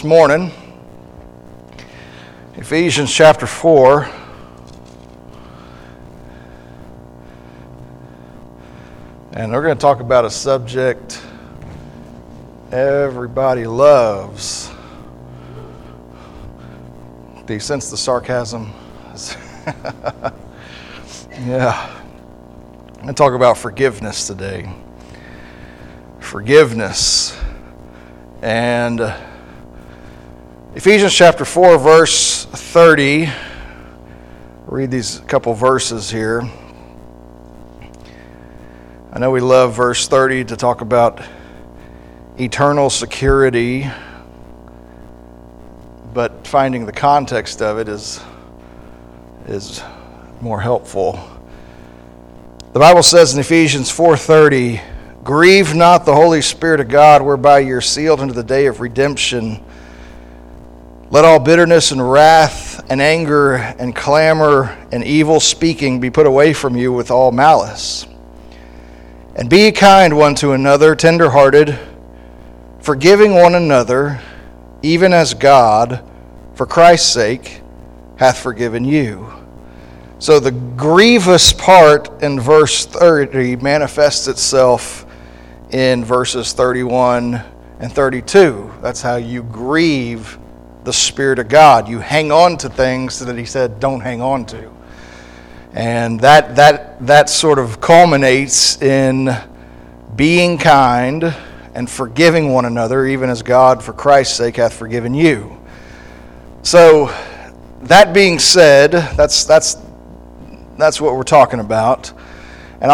morning. Ephesians chapter 4. And we're going to talk about a subject everybody loves. Do you sense the sarcasm? Yeah. I'm going to talk about forgiveness today. Forgiveness. And Ephesians chapter 4, verse 30. Read these couple verses here. I know we love verse 30 to talk about eternal security, but finding the context of it is more helpful. The Bible says in Ephesians 4:30, "Grieve not the Holy Spirit of God, whereby you're sealed unto the day of redemption. Let all bitterness and wrath and anger and clamor and evil speaking be put away from you with all malice. And be kind one to another, tender-hearted, forgiving one another, even as God, for Christ's sake, hath forgiven you." So the grievous part in verse 30 manifests itself in verses 31 and 32. That's how you grieve the Spirit of God. You hang on to things that he said don't hang on to. And that sort of culminates in being kind and forgiving one another, even as God, for Christ's sake, hath forgiven you. So, that being said, that's what we're talking about. And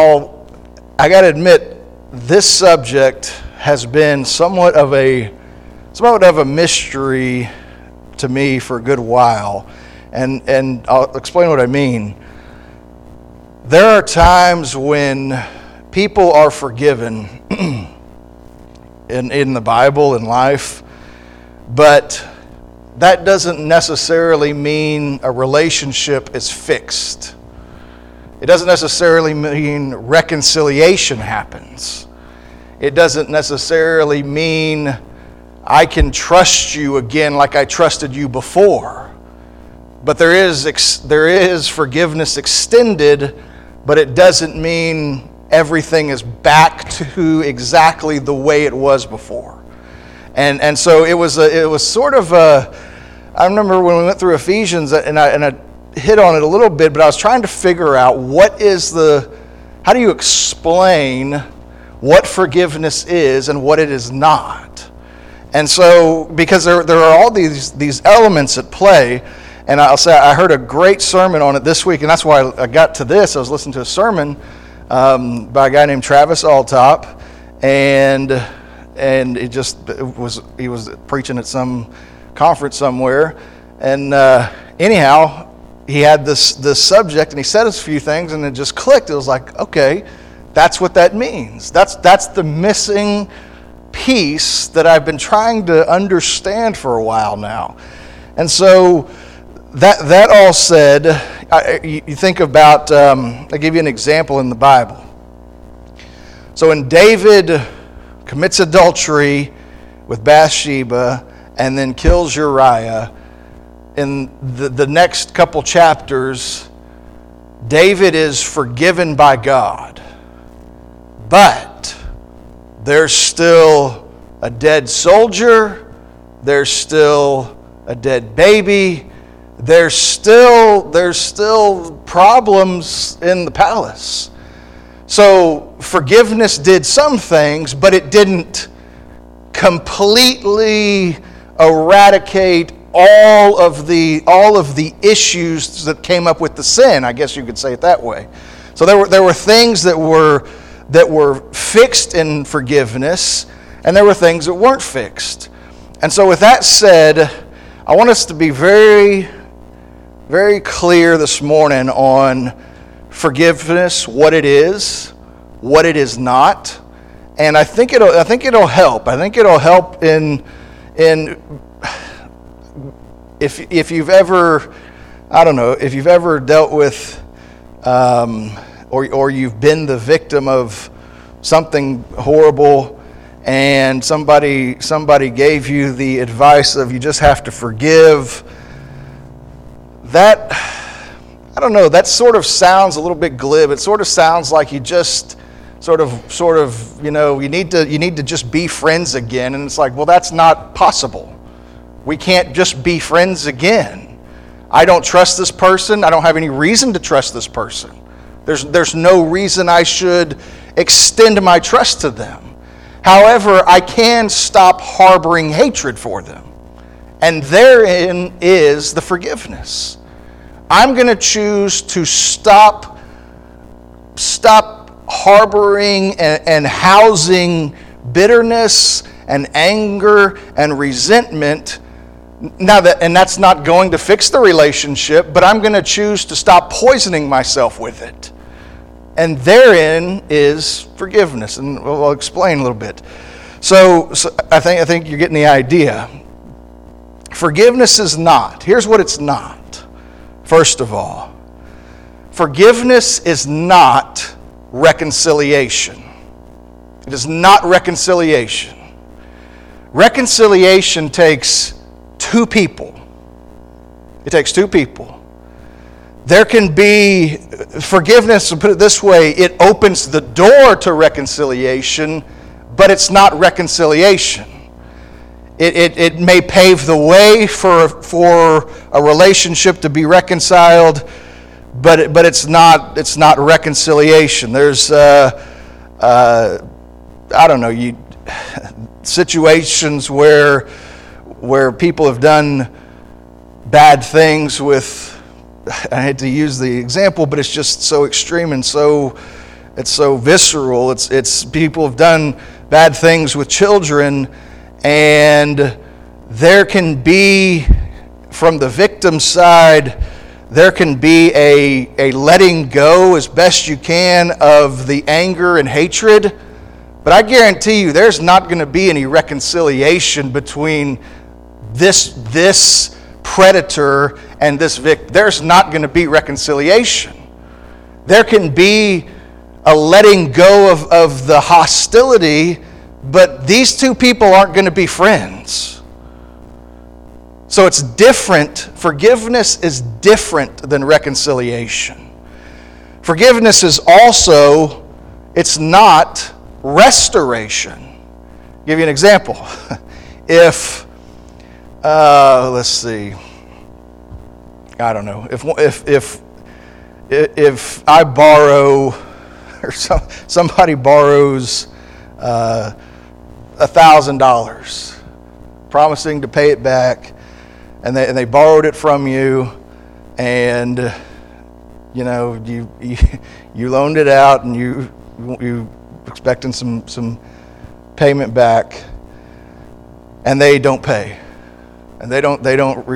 I got to admit, this subject has been somewhat of a mystery to me for a good while. And I'll explain what I mean. There are times when people are forgiven in the Bible, in life, but that doesn't necessarily mean a relationship is fixed. It doesn't necessarily mean reconciliation happens. It doesn't necessarily mean I can trust you again like I trusted you before. But there is forgiveness extended, but it doesn't mean everything is back to exactly the way it was before. And so it was sort of I remember when we went through Ephesians, and I hit on it a little bit, but I was trying to figure out how do you explain what forgiveness is and what it is not. And so, because there are all these elements at play, and I'll say I heard a great sermon on it this week, and that's why I got to this. I was listening to a sermon by a guy named Travis Altop, and he was preaching at some conference somewhere, and anyhow, he had this subject, and he said a few things, and it just clicked. It was like, okay, that's what that means. That's the missing piece that I've been trying to understand for a while now. And so that all said, you think about, I'll give you an example in the Bible. So when David commits adultery with Bathsheba and then kills Uriah, in the next couple chapters, David is forgiven by God. But there's still a dead soldier, there's still a dead baby, there's still problems in the palace. So forgiveness did some things, but it didn't completely eradicate all of the issues that came up with the sin. I guess you could say it that way. So there were things that were fixed in forgiveness, and there were things that weren't fixed. And so with that said, I want us to be very, very clear this morning on forgiveness, what it is not, and I think it'll help. I think it'll help in if you've ever, I don't know, if you've ever dealt with or you've been the victim of something horrible, and somebody gave you the advice of you just have to forgive, that, I don't know, that sort of sounds a little bit glib. It sort of sounds like you just sort of, you know, you need to just be friends again. And it's like, well, that's not possible. We can't just be friends again. I don't trust this person. I don't have any reason to trust this person. There's no reason I should extend my trust to them. However, I can stop harboring hatred for them. And therein is the forgiveness. I'm going to choose to stop harboring and housing bitterness and anger and resentment. And that's not going to fix the relationship, but I'm going to choose to stop poisoning myself with it. And therein is forgiveness, and we'll explain a little bit. So I think you're getting the idea. Forgiveness is not. Here's what it's not. First of all, forgiveness is not reconciliation. It is not reconciliation. Reconciliation takes two people. It takes two people. There can be forgiveness, to put it this way, it opens the door to reconciliation, but it's not reconciliation. It may pave the way for a relationship to be reconciled, but it's not reconciliation. There's I don't know, situations where people have done bad things with, I hate to use the example, but it's just so extreme and it's so visceral. It's people have done bad things with children, and there can be, from the victim side, there can be a letting go as best you can of the anger and hatred. But I guarantee you there's not going to be any reconciliation between this predator and this victim. There's not going to be reconciliation. There can be a letting go of the hostility, but these two people aren't going to be friends. So it's different. Forgiveness is different than reconciliation. Forgiveness is also, it's not restoration. I'll give you an example. If, let's see, I don't know, if I borrow, or somebody borrows $1,000, promising to pay it back, and they borrowed it from you, and you know you loaned it out, and you expecting some payment back, and they don't pay, and they don't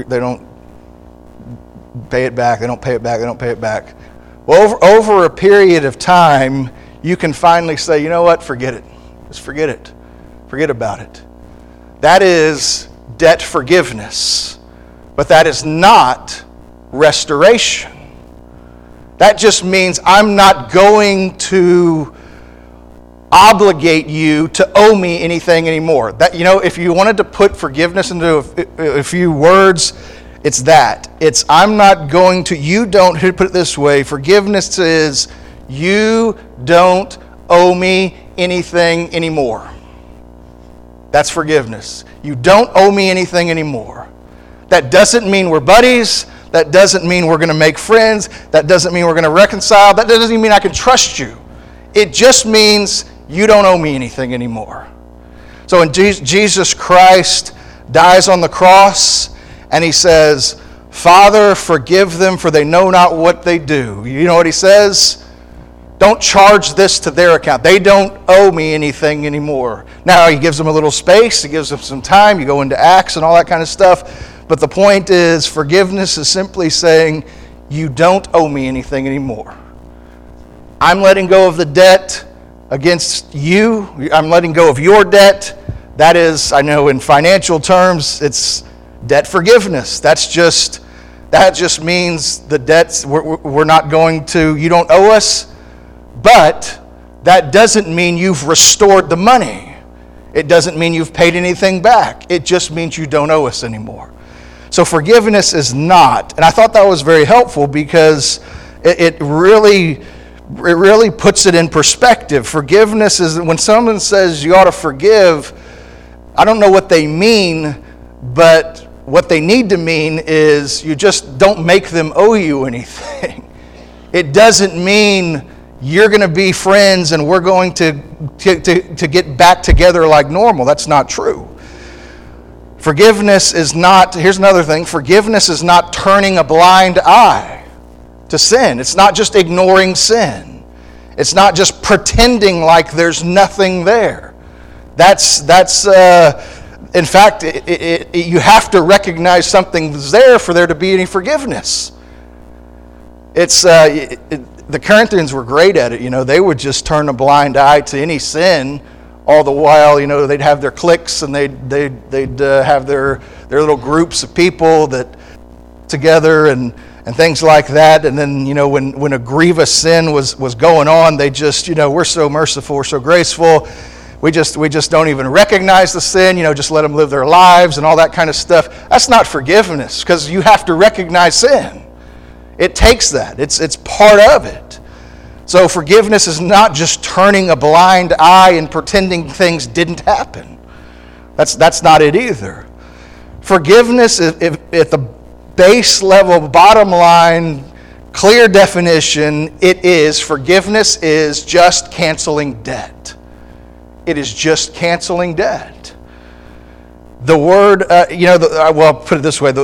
pay it back. They don't pay it back. Well, over a period of time, you can finally say, you know what? Forget it. Just forget it. Forget about it. That is debt forgiveness, but that is not restoration. That just means I'm not going to obligate you to owe me anything anymore. That, you know, if you wanted to put forgiveness into a few words, it's that. It's I'm not going to, you don't, put it this way, forgiveness is you don't owe me anything anymore. That's forgiveness. You don't owe me anything anymore. That doesn't mean we're buddies. That doesn't mean we're going to make friends. That doesn't mean we're going to reconcile. That doesn't even mean I can trust you. It just means you don't owe me anything anymore. So when Jesus Christ dies on the cross and he says, Father, forgive them for they know not what they do. You know what he says? Don't charge this to their account. They don't owe me anything anymore. Now he gives them a little space. He gives them some time. You go into Acts and all that kind of stuff. But the point is, forgiveness is simply saying, you don't owe me anything anymore. I'm letting go of the debt against you. I'm letting go of your debt. That is, I know in financial terms, it's debt forgiveness. That just means the debts, we're not going to, you don't owe us, but that doesn't mean you've restored the money. It doesn't mean you've paid anything back. It just means you don't owe us anymore. So forgiveness is not, and I thought that was very helpful because it really puts it in perspective. Forgiveness is, when someone says you ought to forgive, I don't know what they mean, but what they need to mean is you just don't make them owe you anything. It doesn't mean you're going to be friends and we're going to get back together like normal. That's not true. Forgiveness is not, here's another thing, forgiveness is not turning a blind eye to sin. It's not just ignoring sin. It's not just pretending like there's nothing there. That's in fact, you have to recognize something's there for there to be any forgiveness. The Corinthians were great at it. They would just turn a blind eye to any sin, all the while, they'd have their cliques and they'd have their little groups of people that together and things like that. And then, when a grievous sin was going on, they just, we're so merciful, we're so graceful. We just don't even recognize the sin, just let them live their lives and all that kind of stuff. That's not forgiveness, because you have to recognize sin. It takes that. It's part of it. So forgiveness is not just turning a blind eye and pretending things didn't happen. That's not it either. Forgiveness, at the base level, bottom line, clear definition, forgiveness is just canceling debt. It is just canceling debt. The word, well, put it this way,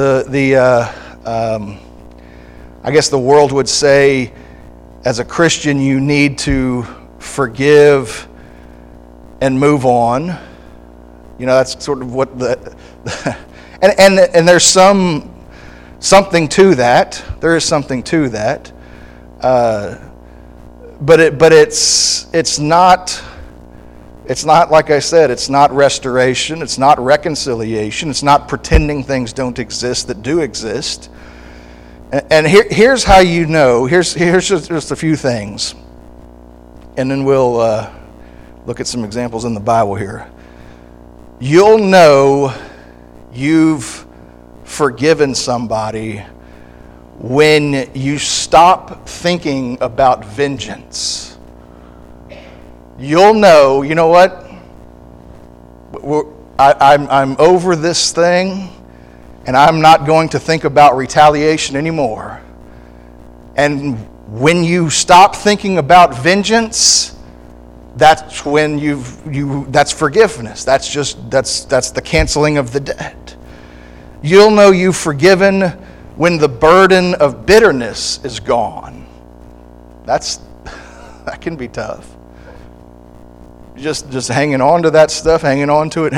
I guess the world would say, as a Christian, you need to forgive and move on. That's sort of what and there's something to that. There is something to that. But it's not. It's not, like I said, it's not restoration. It's not reconciliation. It's not pretending things don't exist that do exist. And here's how you know. Here's just a few things. And then we'll look at some examples in the Bible here. You'll know you've forgiven somebody when you stop thinking about vengeance. You'll know, you know what? I'm over this thing, and I'm not going to think about retaliation anymore. And when you stop thinking about vengeance, that's when that's forgiveness. That's the canceling of the debt. You'll know you've forgiven when the burden of bitterness is gone. That can be tough. Just hanging on to that stuff, hanging on to it,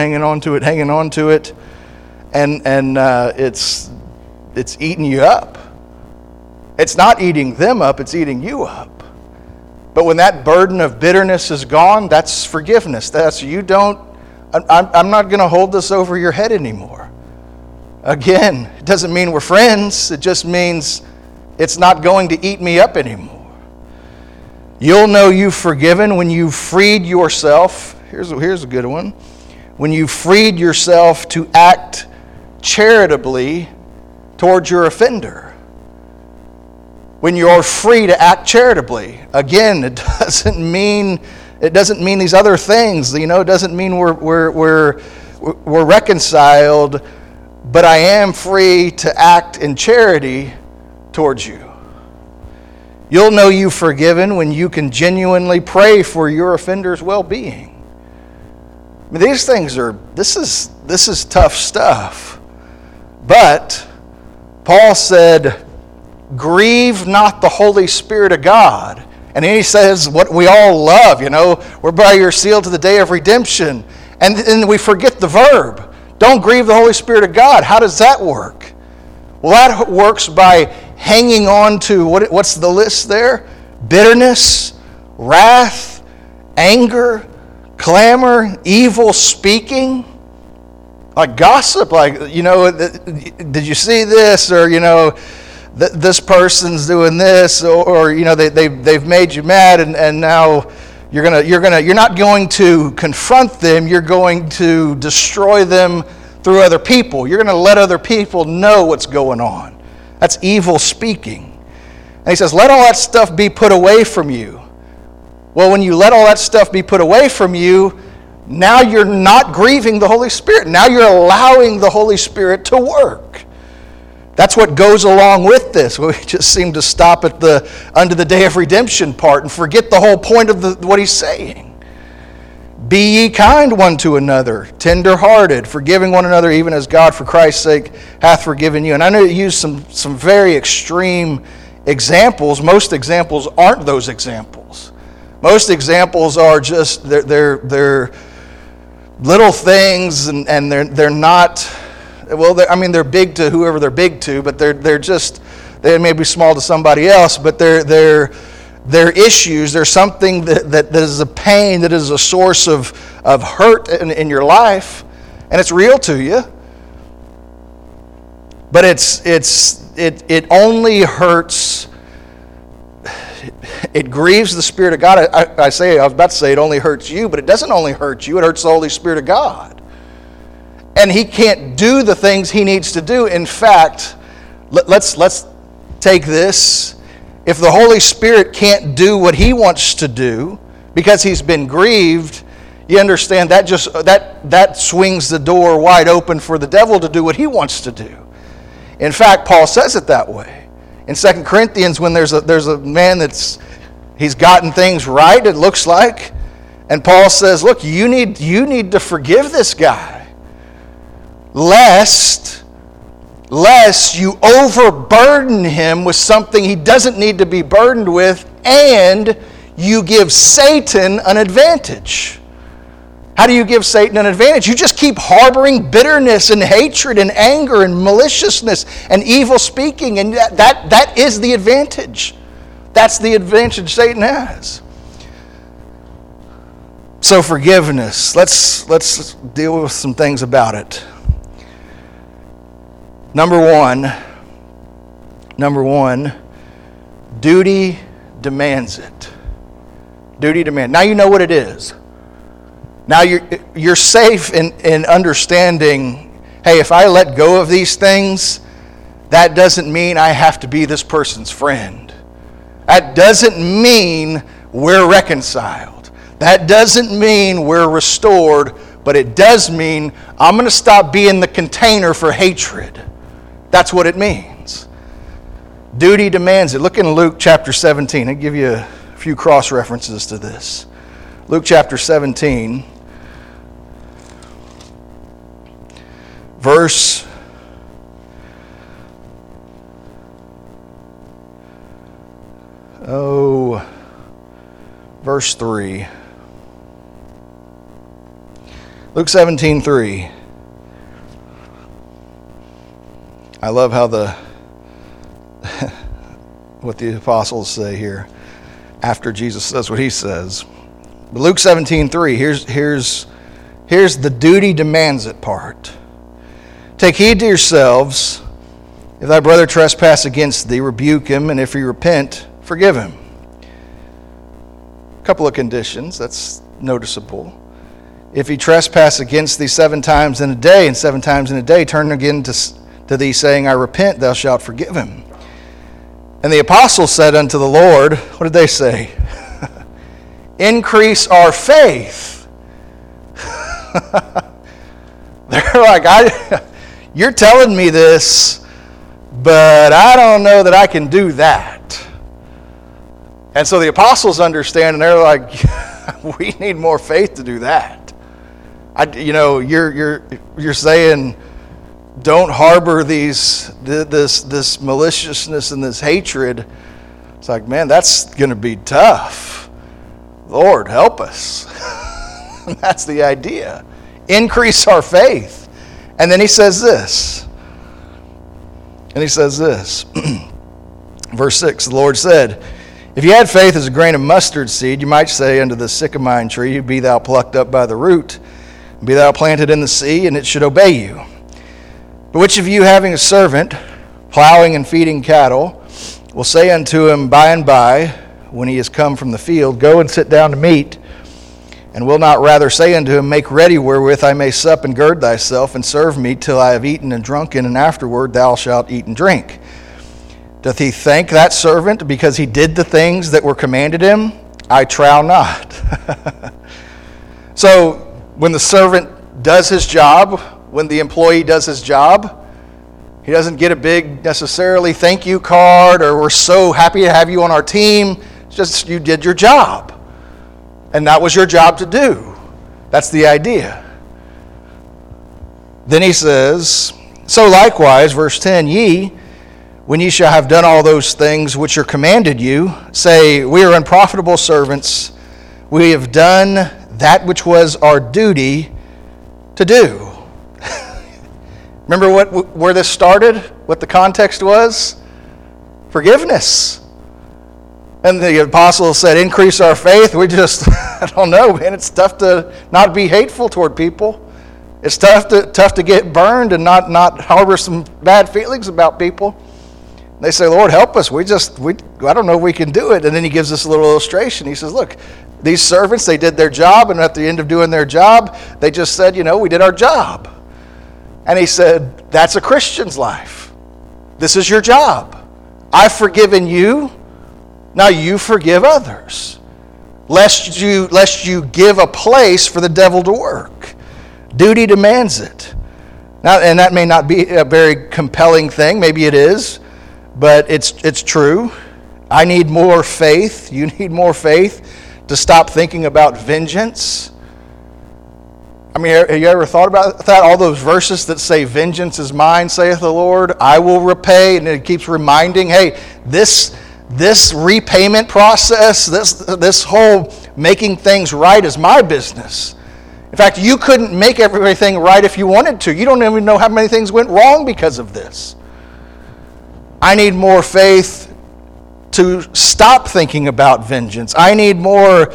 and it's eating you up. It's not eating them up, it's eating you up. But when that burden of bitterness is gone, that's forgiveness. I'm not going to hold this over your head anymore. Again, it doesn't mean we're friends. It just means it's not going to eat me up anymore. You'll know you've forgiven when you've freed yourself. Here's a good one. When you've freed yourself to act charitably towards your offender. When you're free to act charitably. Again, it doesn't mean these other things. It doesn't mean we're reconciled, but I am free to act in charity towards you. You'll know you've forgiven when you can genuinely pray for your offender's well-being. I mean, these things this is tough stuff. But Paul said, grieve not the Holy Spirit of God. And then he says what we all love, we're by your seal to the day of redemption. And then we forget the verb. Don't grieve the Holy Spirit of God. How does that work? Well, that works by hanging on to, what's the list there? Bitterness, wrath, anger, clamor, evil speaking, like gossip, did you see this? Or, this person's doing this, or they've made you mad, and now, You're not going to confront them. You're going to destroy them through other people. You're going to let other people know what's going on. That's evil speaking. And he says, let all that stuff be put away from you. Well, when you let all that stuff be put away from you, now you're not grieving the Holy Spirit. Now you're allowing the Holy Spirit to work. That's what goes along with this. We just seem to stop at the unto the day of redemption part and forget the whole point of what he's saying. Be ye kind one to another, tender-hearted, forgiving one another, even as God for Christ's sake hath forgiven you. And I know you use some very extreme examples. Most examples aren't those examples. Most examples are just they're little things, and they're not. Well, they're big to whoever they're big to, but they may be small to somebody else, but they're issues. There's something that is a pain, that is a source of hurt in your life, and it's real to you. But it only hurts. It grieves the Spirit of God. I was about to say it only hurts you, but it doesn't only hurt you. It hurts the Holy Spirit of God. And he can't do the things he needs to do. In fact, let's take this. If the Holy Spirit can't do what he wants to do because he's been grieved, you understand that swings the door wide open for the devil to do what he wants to do. In fact, Paul says it that way. In 2 Corinthians, when there's a man he's gotten things right, it looks like, and Paul says, look, you need to forgive this guy. Lest you overburden him with something he doesn't need to be burdened with, and you give Satan an advantage. How do you give Satan an advantage? You just keep harboring bitterness and hatred and anger and maliciousness and evil speaking, and that is the advantage. That's the advantage Satan has. So forgiveness. Let's deal with some things about it. Number one, duty demands it. Duty demands. Now you know what it is. Now you're safe in understanding, hey, if I let go of these things, that doesn't mean I have to be this person's friend. That doesn't mean we're reconciled. That doesn't mean we're restored, but it does mean I'm going to stop being the container for hatred. That's what it means. Duty demands it. Look in Luke chapter 17. I'll give you a few cross references to this. Luke chapter 17, verse verse 3. Luke 17:3. I love how what the apostles say here after Jesus says what he says. But Luke 17:3, here's the duty demands it part. Take heed to yourselves. If thy brother trespass against thee, rebuke him, and if he repent, forgive him. A couple of conditions, that's noticeable. If he trespass against thee 7 times in a day, and 7 times in a day turn again to thee, saying, I repent, thou shalt forgive him. And the apostles said unto the Lord, what did they say? Increase our faith. They're like, you're telling me this, but I don't know that I can do that. And so the apostles understand, and they're like, we need more faith to do that. You're saying, don't harbor this maliciousness and this hatred. It's like, man, that's going to be tough. Lord, help us. That's the idea. Increase our faith. And then he says this. Verse 6, the Lord said, if you had faith as a grain of mustard seed, you might say unto the sycamore tree, be thou plucked up by the root, and be thou planted in the sea, and it should obey you. But which of you, having a servant, plowing and feeding cattle, will say unto him by and by, when he is come from the field, go and sit down to meat, And will not rather say unto him, Make ready wherewith I may sup and gird thyself, and serve me till I have eaten and drunken, and afterward thou shalt eat and drink? Doth he thank that servant because he did the things that were commanded him? I trow not. So when the servant does his job, when the employee does his job, he doesn't get a big necessarily thank you card or we're so happy to have you on our team. It's just you did your job. And that was your job to do. That's the idea. Then he says, So likewise, verse 10, Ye, when ye shall have done all those things which are commanded you, say, We are unprofitable servants. We have done that which was our duty to do. Remember where this started? What the context was? Forgiveness. And the apostle said, increase our faith. We just, I don't know, man. It's tough to not be hateful toward people. It's tough to get burned and not harbor some bad feelings about people. They say, Lord, help us. I don't know if we can do it. And then he gives us a little illustration. He says, look, these servants, they did their job. And at the end of doing their job, they just said, we did our job. And he said, that's a Christian's life. This is your job. I've forgiven you. Now you forgive others, lest you give a place for the devil to work. Duty demands it. Now, and that may not be a very compelling thing. Maybe it is, but it's true. I need more faith. You need more faith to stop thinking about vengeance. I mean, have you ever thought about that? All those verses that say, vengeance is mine, saith the Lord, I will repay. And it keeps reminding, hey, this repayment process, this whole making things right is my business. In fact, you couldn't make everything right if you wanted to. You don't even know how many things went wrong because of this. I need more faith to stop thinking about vengeance. I need more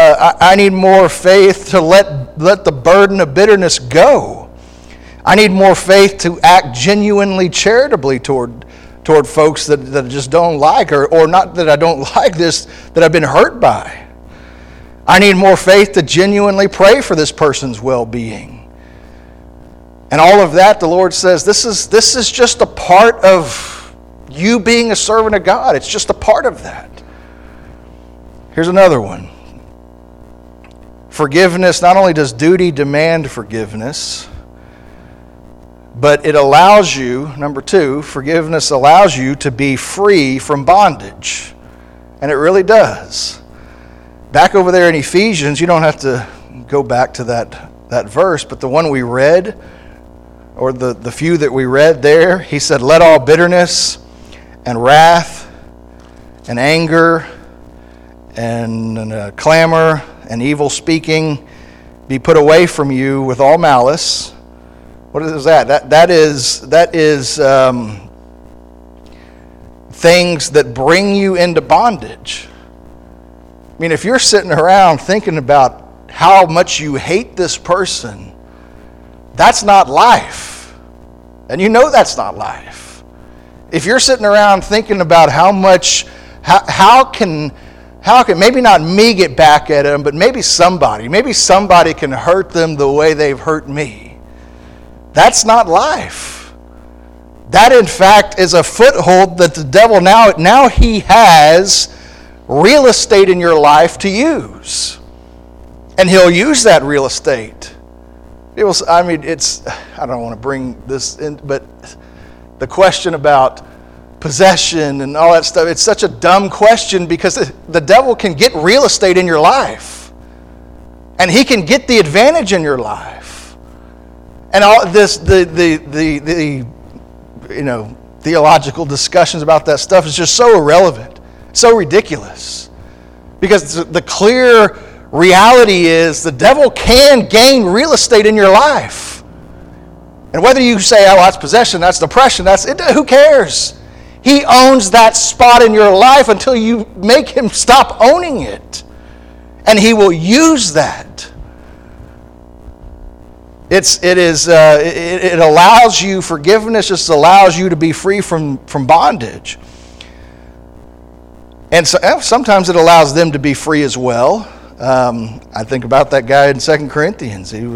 faith to let the burden of bitterness go. I need more faith to act genuinely charitably toward folks that I just don't like, or not that I don't like this, that I've been hurt by. I need more faith to genuinely pray for this person's well-being. And all of that, the Lord says, this is just a part of you being a servant of God. It's just a part of that. Here's another one. Forgiveness, not only does duty demand forgiveness, but it allows you, number two, forgiveness allows you to be free from bondage. And it really does. Back over there in Ephesians, you don't have to go back to that verse, but the one we read, or the few that we read there, he said, Let all bitterness and wrath and anger and clamor and evil speaking be put away from you with all malice. What is that? That is things that bring you into bondage. I mean, if you're sitting around thinking about how much you hate this person, that's not life. And you know that's not life. If you're sitting around thinking about how can maybe not me get back at them, but maybe somebody can hurt them the way they've hurt me. That's not life. That, in fact, is a foothold that the devil now he has real estate in your life to use. And he'll use that real estate. I don't want to bring this in, but the question about possession and all that stuff, it's such a dumb question because the devil can get real estate in your life. And he can get the advantage in your life. And all this, theological discussions about that stuff is just so irrelevant, so ridiculous. Because the clear reality is the devil can gain real estate in your life. And whether you say, oh, that's possession, that's depression, who cares? He owns that spot in your life until you make him stop owning it. And he will use that. It allows you, forgiveness just allows you to be free from bondage. And so, sometimes it allows them to be free as well. I think about that guy in 2 Corinthians. He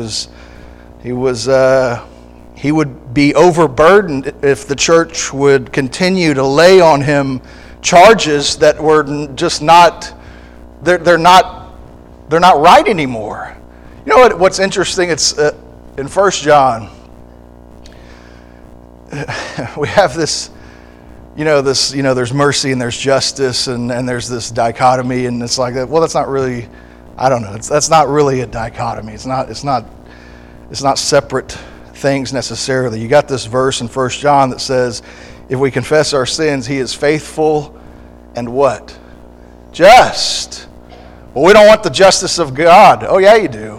would be overburdened if the church would continue to lay on him charges that were just not, they're not right anymore. You know what's interesting? It's in 1 John. We have this, there's mercy and there's justice and there's this dichotomy, and it's like that. Well, that's not really, I don't know. That's not really a dichotomy. It's not separate things necessarily. You got this verse in 1 John that says, if we confess our sins, he is faithful and what? Just. Well, we don't want the justice of God. Oh, yeah, you do.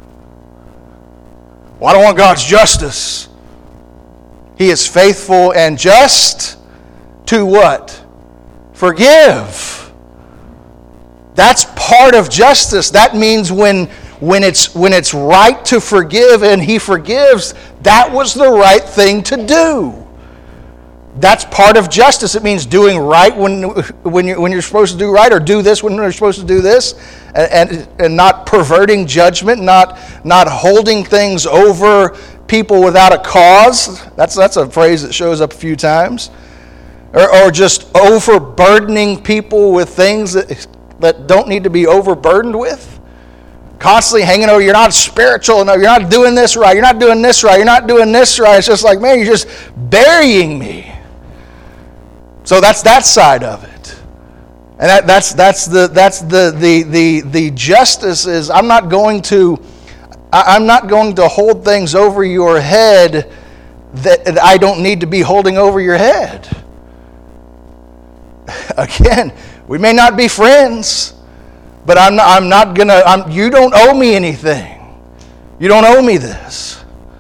Well, I don't want God's justice. He is faithful and just to what? Forgive. That's part of justice. That means when it's right to forgive and he forgives, that was the right thing to do. That's part of justice. It means doing right when you're supposed to do right, or do this when you're supposed to do this, and not perverting judgment, not holding things over people without a cause. That's a phrase that shows up a few times. Or just overburdening people with things that don't need to be overburdened with. Constantly hanging over, you're not spiritual enough, you're not doing this right, you're not doing this right, you're not doing this right. It's just like, man, you're just burying me. So that's that side of it. And that's the justice is I'm not going to hold things over your head that I don't need to be holding over your head. Again, we may not be friends, but you don't owe me anything. You don't owe me this.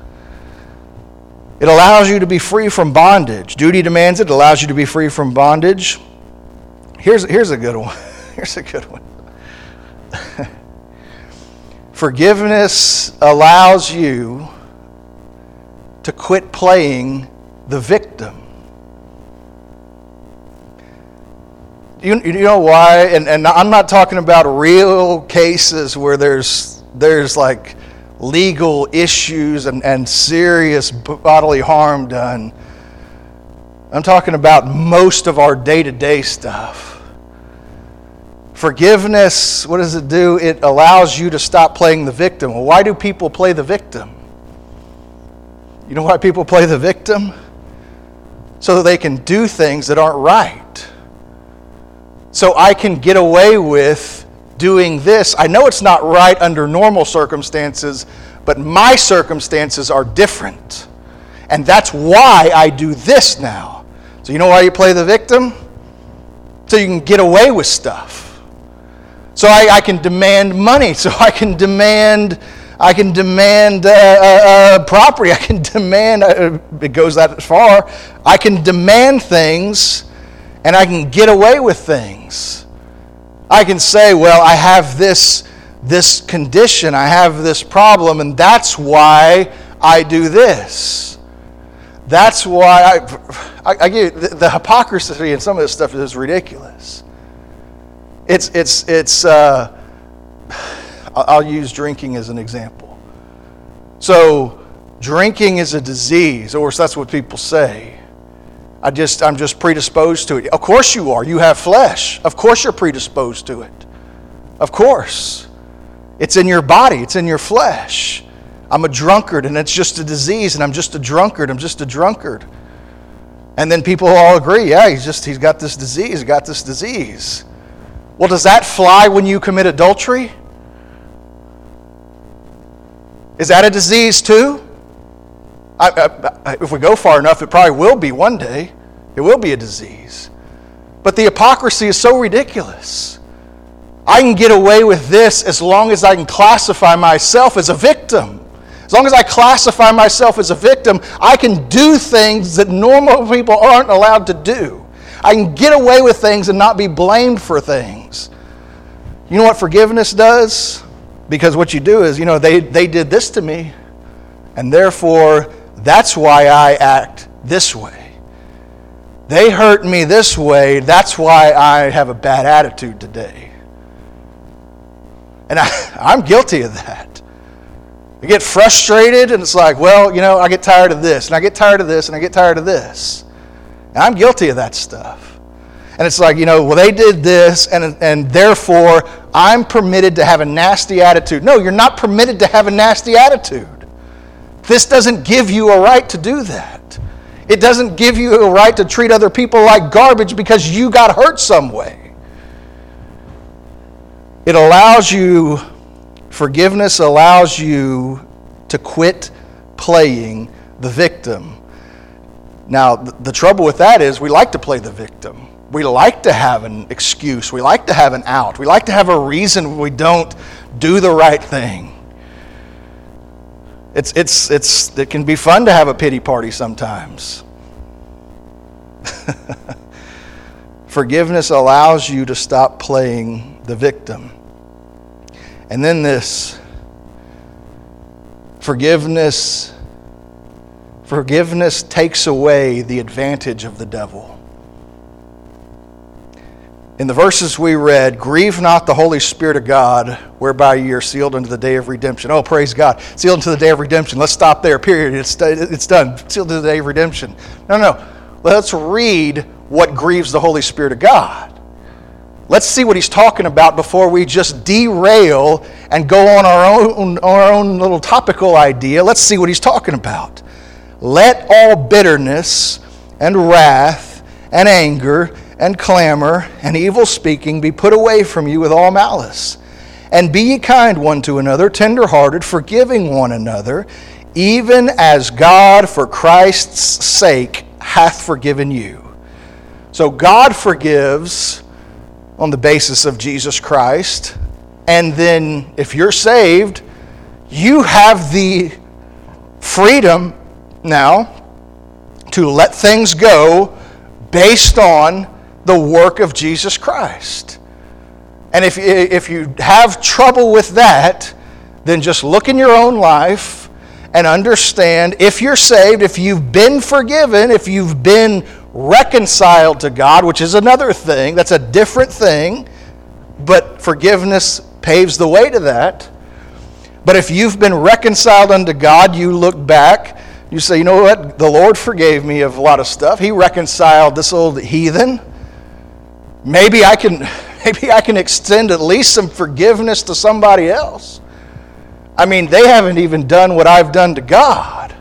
It allows you to be free from bondage. Duty demands it. It allows you to be free from bondage. Here's a good one. Here's a good one. Forgiveness allows you to quit playing the victim. You know why? And I'm not talking about real cases where there's like legal issues and serious bodily harm done. I'm talking about most of our day-to-day stuff. Forgiveness, what does it do? It allows you to stop playing the victim. Well, why do people play the victim? You know why people play the victim? So that they can do things that aren't right. So I can get away with doing this. I know it's not right under normal circumstances, but my circumstances are different. And that's why I do this now. So you know why you play the victim? So you can get away with stuff. So I can demand money. So I can demand property. I can demand, it goes that far. I can demand things and I can get away with things. I can say, well, I have this condition, I have this problem, and that's why I do this. That's why I give you, the hypocrisy in some of this stuff is ridiculous. I'll use drinking as an example. So drinking is a disease, or that's what people say. I'm just predisposed to it. Of course you are. You have flesh. Of course you're predisposed to it. Of course. It's in your body. It's in your flesh. I'm a drunkard, and it's just a disease, and I'm just a drunkard. I'm just a drunkard. And then people all agree, yeah, he's got this disease. Well, does that fly when you commit adultery? Is that a disease too? If we go far enough, it probably will be one day. It will be a disease. But the hypocrisy is so ridiculous. I can get away with this as long as I can classify myself as a victim. As long as I classify myself as a victim, I can do things that normal people aren't allowed to do. I can get away with things and not be blamed for things. You know what forgiveness does? Because what you do is, they did this to me, and therefore that's why I act this way. They hurt me this way, that's why I have a bad attitude today. And I'm guilty of that. I get frustrated, and it's like, well, I get tired of this, and I get tired of this, and I get tired of this. And I'm guilty of that stuff. And it's like, well, they did this, and therefore I'm permitted to have a nasty attitude. No, you're not permitted to have a nasty attitude. This doesn't give you a right to do that. It doesn't give you a right to treat other people like garbage because you got hurt some way. It allows you, forgiveness allows you to quit playing the victim. Now, the trouble with that is we like to play the victim. We like to have an excuse. We like to have an out. We like to have a reason we don't do the right thing. It can be fun to have a pity party sometimes. Forgiveness allows you to stop playing the victim. And then this, forgiveness takes away the advantage of the devil. In the verses we read, grieve not the Holy Spirit of God, whereby ye are sealed unto the day of redemption. Oh, praise God. Sealed unto the day of redemption. Let's stop there, period. It's done. Sealed unto the day of redemption. No. Let's read what grieves the Holy Spirit of God. Let's see what he's talking about before we just derail and go on our own little topical idea. Let's see what he's talking about. Let all bitterness and wrath and anger and clamor and evil speaking be put away from you with all malice. And be ye kind one to another, tender-hearted, forgiving one another, even as God for Christ's sake hath forgiven you. So God forgives on the basis of Jesus Christ. And then if you're saved, you have the freedom now to let things go based on the work of Jesus Christ. And if you have trouble with that, then just look in your own life and understand, if you're saved, if you've been forgiven, if you've been reconciled to God, which is another thing, that's a different thing, but forgiveness paves the way to that. But if you've been reconciled unto God, you look back, you say, you know what, the Lord forgave me of a lot of stuff. He reconciled this old heathen. Maybe I can extend at least some forgiveness to somebody else. I mean, they haven't even done what I've done to God.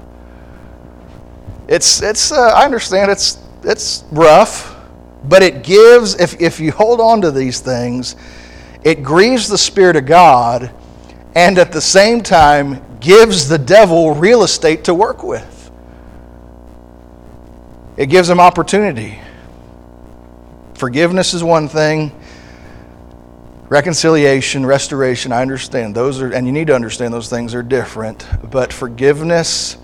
I understand it's rough, but it gives, if you hold on to these things, it grieves the Spirit of God, and at the same time gives the devil real estate to work with. It gives him opportunity. Forgiveness is one thing. Reconciliation, restoration, I understand. Those are, and you need to understand those things are different. But forgiveness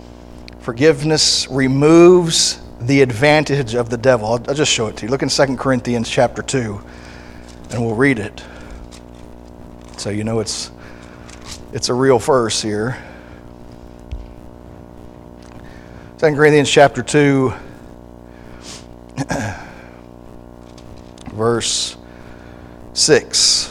removes the advantage of the devil. I'll just show it to you. Look in 2 Corinthians chapter 2, and we'll read it. So you know it's a real verse here. 2 Corinthians chapter 2, verse 6.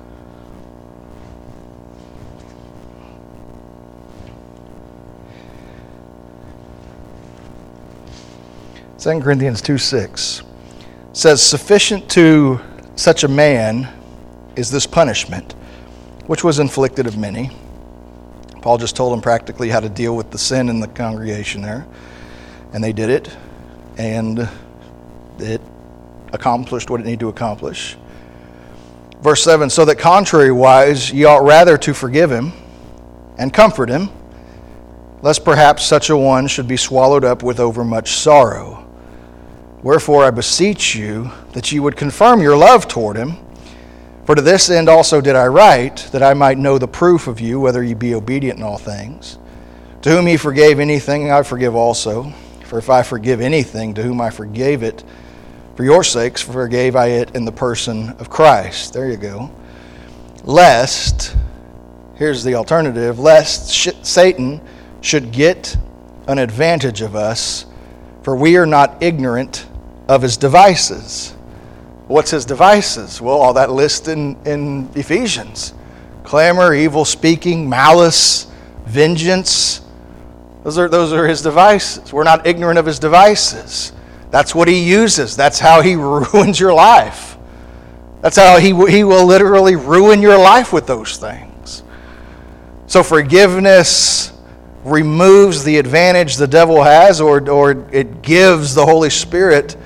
Second Corinthians 2:6 says, sufficient to such a man is this punishment, which was inflicted of many. Paul just told them practically how to deal with the sin in the congregation there. And they did it. And it accomplished what it needed to accomplish. Verse 7, so that contrariwise ye ought rather to forgive him and comfort him, lest perhaps such a one should be swallowed up with overmuch sorrow. Wherefore I beseech you that ye would confirm your love toward him. For to this end also did I write, that I might know the proof of you, whether ye be obedient in all things. To whom ye forgave anything, I forgive also. For if I forgive anything, to whom I forgave it, for your sakes forgave I it in the person of Christ. There you go. Lest, here's the alternative, lest Satan should get an advantage of us, for we are not ignorant of his devices. What's his devices? Well, all that list in Ephesians. clamor, evil speaking, malice, vengeance. Those are his devices. We're not ignorant of his devices. That's what he uses. That's how he ruins your life. That's how he will literally ruin your life with those things. So forgiveness removes the advantage the devil has, or it gives the Holy Spirit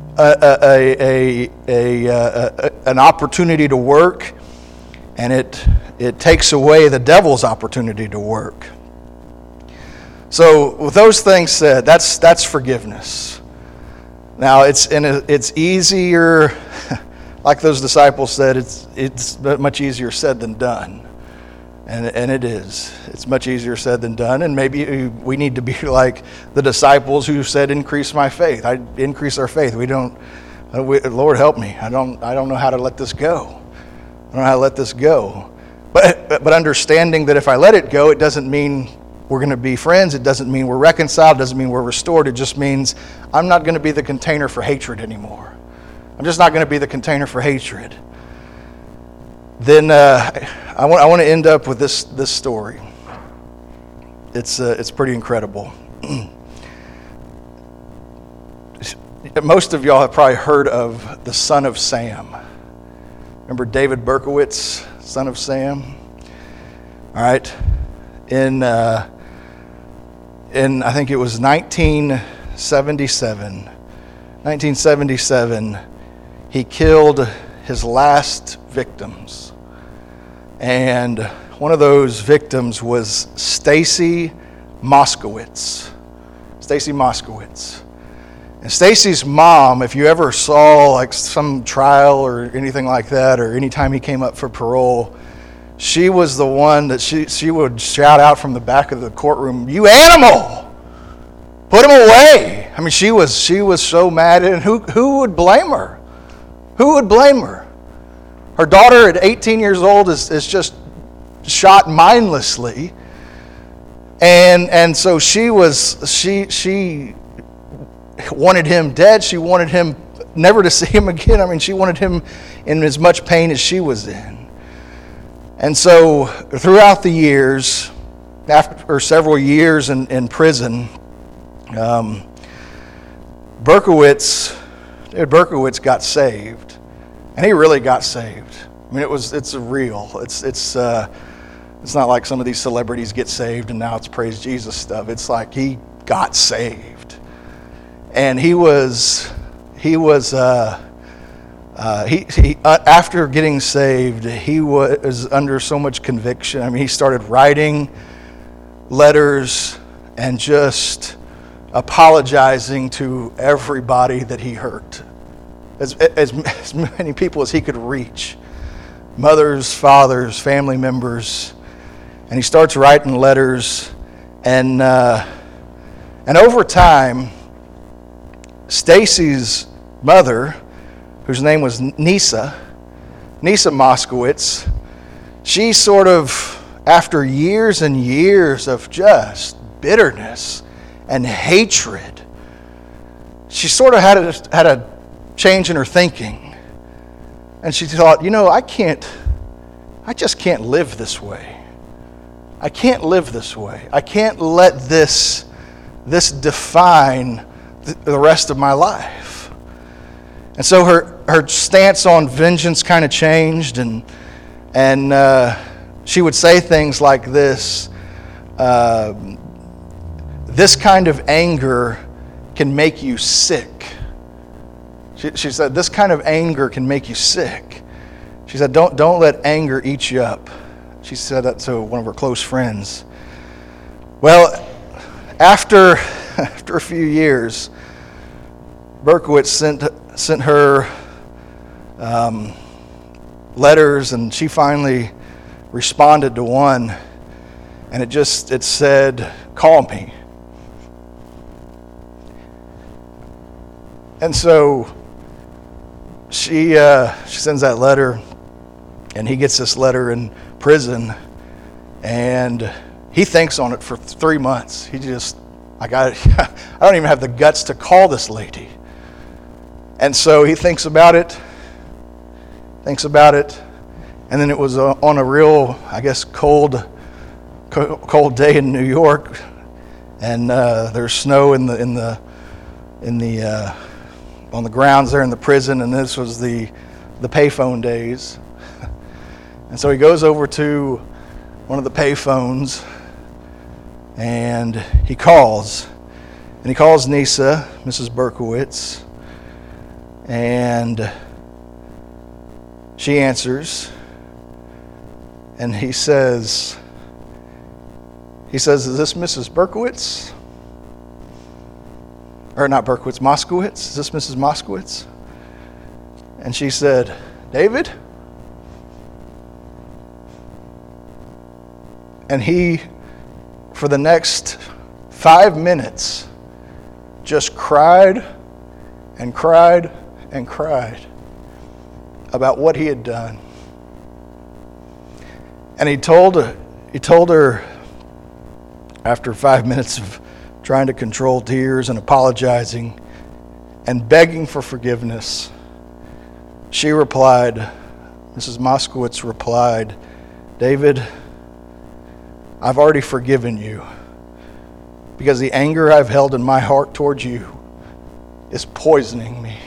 an opportunity to work, and it takes away the devil's opportunity to work. So with those things said, that's forgiveness. Now it's easier, like those disciples said, it's much easier said than done. And it is. It's much easier said than done. And maybe we need to be like the disciples who said, "Increase my faith." Increase our faith. Lord help me. I don't know how to let this go. I don't know how to let this go. But understanding that if I let it go, it doesn't mean we're going to be friends. It doesn't mean we're reconciled. It doesn't mean we're restored. It just means I'm not going to be the container for hatred anymore. I'm just not going to be the container for hatred. Then I want to end up with this story. It's pretty incredible. Most of y'all have probably heard of the Son of Sam. Remember David Berkowitz, Son of Sam? All right. In I think it was 1977, he killed his last victims. And one of those victims was Stacy Moskowitz. Stacy Moskowitz. And Stacy's mom, if you ever saw like some trial or anything like that, or anytime he came up for parole, she was the one that she would shout out from the back of the courtroom, "You animal! Put him away!" I mean, she was so mad, and who would blame her? Who would blame her? Her daughter at 18 years old is just shot mindlessly, and so she wanted him dead. She wanted him never to see him again. I mean, she wanted him in as much pain as she was in. And so throughout the years, after several years in prison, David Berkowitz got saved, and he really got saved. I mean, it's real. It's not like some of these celebrities get saved and now it's praise Jesus stuff. It's like he got saved, and he after getting saved, he was under so much conviction. I mean, he started writing letters and just apologizing to everybody that he hurt, as many people as he could reach, mothers, fathers, family members. And he starts writing letters, and over time, Stacy's mother, whose name was Nisa Moskowitz, she sort of, after years and years of just bitterness and hatred, she sort of had a change in her thinking. And she thought, I just can't live this way. I can't live this way. I can't let this define the rest of my life. And so her stance on vengeance kind of changed, and she would say things like this: "This kind of anger can make you sick." She said, "This kind of anger can make you sick." She said, "Don't let anger eat you up." She said that to one of her close friends. Well, after a few years, Berkowitz sent her letters, and she finally responded to one, and it said, "Call me." And so she sends that letter, and he gets this letter in prison, and he thinks on it for 3 months. He just, I don't even have the guts to call this lady. And so he thinks about it, And then it was on a real, I guess, cold day in New York, and there's snow on the grounds there in the prison, and this was the payphone days. And so he goes over to one of the payphones, and he calls Nisa, Mrs. Berkowitz, and she answers, and he says, "Is this Mrs. Berkowitz?" Or not Berkowitz, Moskowitz? "Is this Mrs. Moskowitz?" And she said, "David?" And he, for the next 5 minutes, just cried and cried and cried about what he had done. And he told her after 5 minutes of trying to control tears and apologizing and begging for forgiveness, she replied, Mrs. Moskowitz replied, "David, I've already forgiven you because the anger I've held in my heart towards you is poisoning me."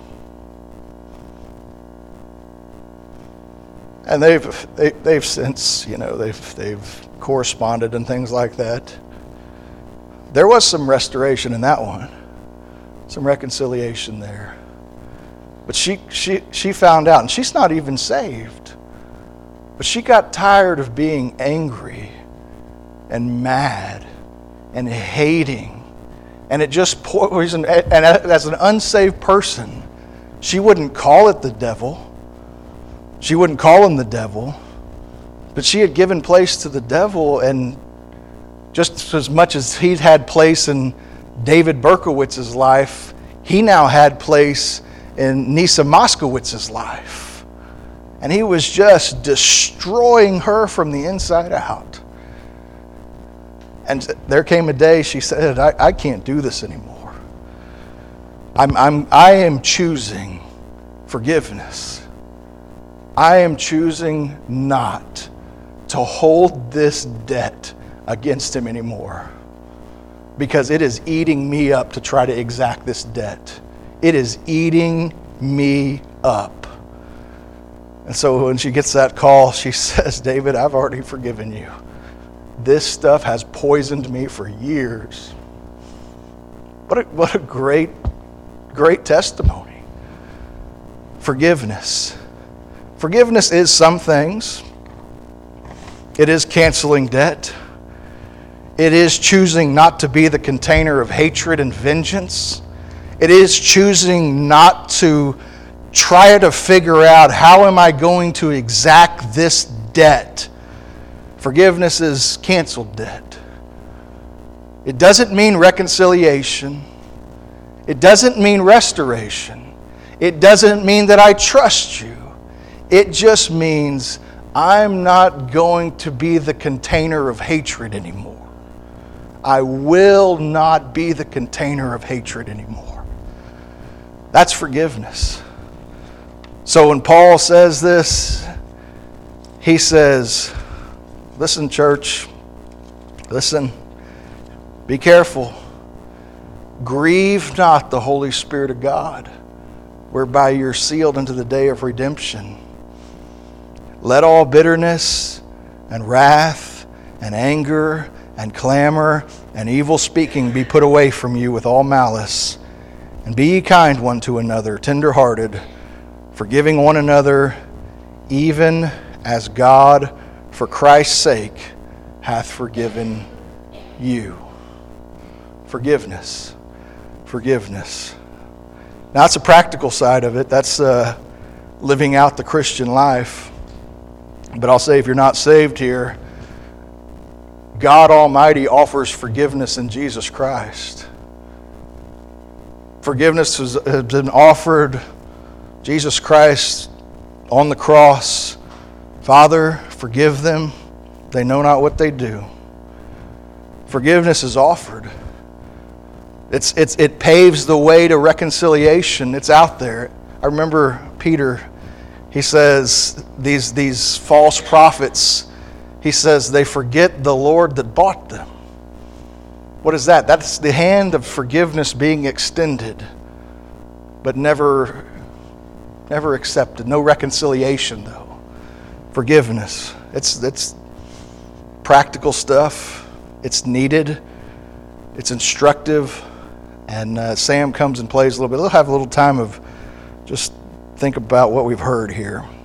And they've since, they've corresponded and things like that. There was some restoration in that one, some reconciliation there. But she found out, and she's not even saved, but she got tired of being angry and mad and hating, and it just poisoned. And as an unsaved person, she wouldn't call it the devil. She wouldn't call him the devil, but she had given place to the devil, and just as much as he'd had place in David Berkowitz's life, he now had place in Nisa Moskowitz's life. And he was just destroying her from the inside out. And there came a day she said, I can't do this anymore. I am choosing forgiveness. I am choosing not to hold this debt against him anymore, because it is eating me up to try to exact this debt. It is eating me up. And so when she gets that call, she says, "David, I've already forgiven you. This stuff has poisoned me for years." What a great testimony. Forgiveness. Forgiveness is some things. It is canceling debt. It is choosing not to be the container of hatred and vengeance. It is choosing not to try to figure out, how am I going to exact this debt? Forgiveness is canceled debt. It doesn't mean reconciliation. It doesn't mean restoration. It doesn't mean that I trust you. It just means I'm not going to be the container of hatred anymore. I will not be the container of hatred anymore. That's forgiveness. So when Paul says this, he says, listen, church, listen, be careful. Grieve not the Holy Spirit of God, whereby you're sealed unto the day of redemption. Let all bitterness and wrath and anger and clamor and evil speaking be put away from you with all malice. And be ye kind one to another, tender-hearted, forgiving one another, even as God, for Christ's sake, hath forgiven you. Forgiveness. Forgiveness. Now, that's a practical side of it. That's living out the Christian life. But I'll say, if you're not saved here, God Almighty offers forgiveness in Jesus Christ. Forgiveness has been offered. Jesus Christ on the cross. Father, forgive them. They know not what they do. Forgiveness is offered. It paves the way to reconciliation. It's out there. I remember Peter He says these false prophets, he says they forget the Lord that bought them. What is that? That's the hand of forgiveness being extended, but never accepted. No reconciliation, though. Forgiveness. It's practical stuff. It's needed. It's instructive. And Sam comes and plays a little bit. We'll have a little time of just think about what we've heard here.